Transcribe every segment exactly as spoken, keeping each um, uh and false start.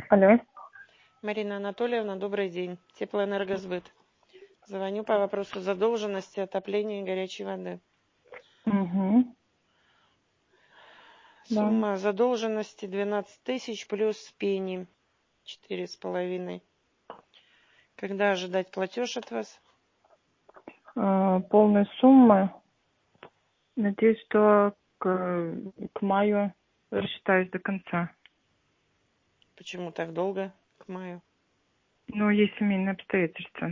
Алло. Марина Анатольевна, добрый день. Теплоэнергосбыт. Звоню по вопросу задолженности, отопления и горячей воды. Угу. Да. Сумма задолженности двенадцать тысяч плюс пени четыре с половиной. Когда ожидать платеж от вас? Э, полная сумма. Надеюсь, что к, к маю рассчитаюсь до конца. Почему так долго, к маю? Но есть семейные обстоятельства.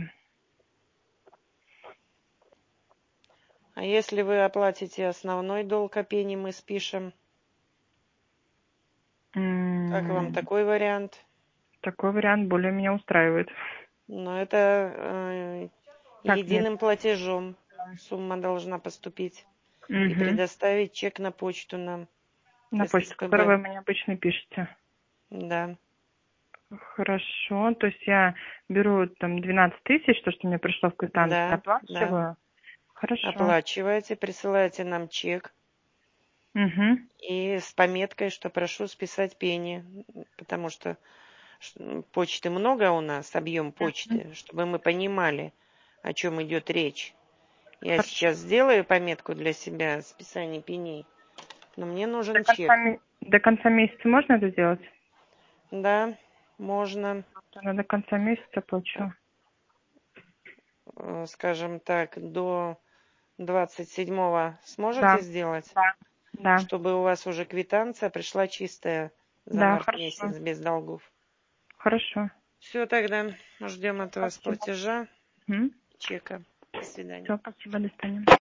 А если вы оплатите основной долг, о пени мы спишем? М, Как вам такой вариант? Такой вариант более меня устраивает. Но это э, Так, нет. единым платежом сумма должна поступить и Угу. предоставить чек на почту нам На с почту, которую СПБ. вы мне обычно пишете. Да. Хорошо. То есть я беру там двенадцать тысяч, то, что мне пришло в квитанции, Да, да. оплачиваю. Хорошо. Оплачиваете, присылаете нам чек Угу. и с пометкой, что прошу списать пени, потому что ш- почты много у нас, объем почты, чтобы мы понимали, о чем идет речь. Я Хорошо. сейчас сделаю пометку для себя списание пеней, но мне До нужен конца, чек. ме- до конца месяца можно это сделать? Да, можно, Я до конца месяца плачу. э, скажем так, до двадцать седьмого сможете Да, сделать, да, да, чтобы у вас уже квитанция пришла чистая за да, март месяц хорошо, без долгов. хорошо. Все тогда. Ждем от вас Спасибо. платежа, Угу. чека. До свидания. Все, спасибо, до свидания.